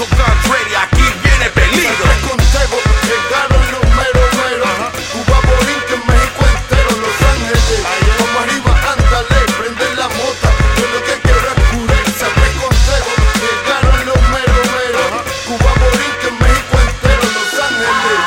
guns ready, aquí viene peligro. Consejo, llegaron los meros meros. Cuba, Borinquen, México entero, Los Ángeles. Vamos arriba, ándale, prende la mota. Yo lo que quiero es pureza, te consejo. Llegaron los meros meros. Cuba, Borinquen, México entero, Los Ángeles.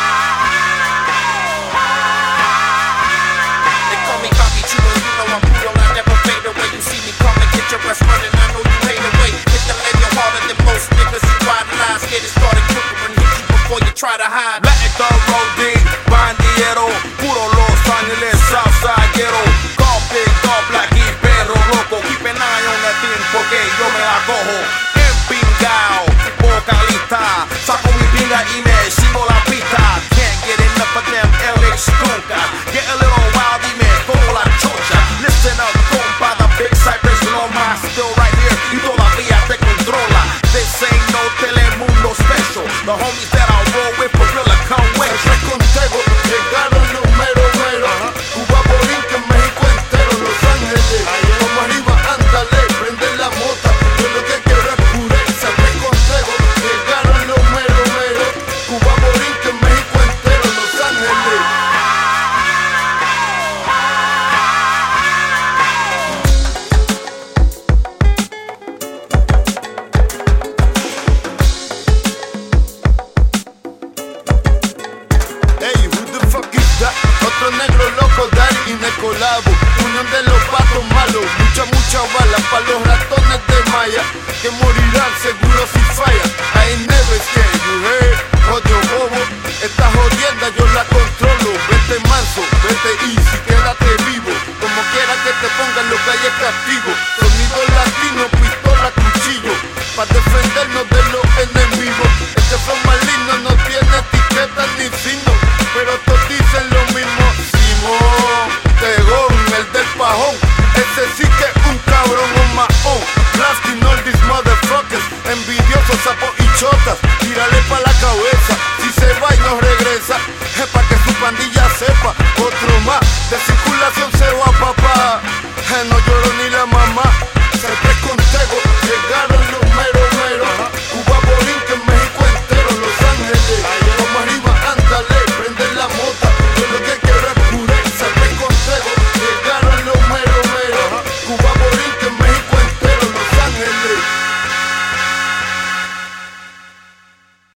They call me Bobby Chulo, you know I'm brutal, I never fade away. You see me come and get your ass running, I know you hate away. Hit the lane harder than most niggas who ride lies. Get it started quicker and hit you before you try to hide. Black Thorough D, bandiero, puro Los Ángeles, Southside ghetto. Golf big, golf black y perro loco. Keep an eye on that thing porque yo me la cojo. Empingao, vocalista, saco mi pinga y me sigo la pista. Can't get enough of them LA nunca. Get a little wild y me como la chocha. Listen up, compa, the big Cypress Loma, still right here y todavía te controla. This ain't no Telemundo special. The homies that I roll with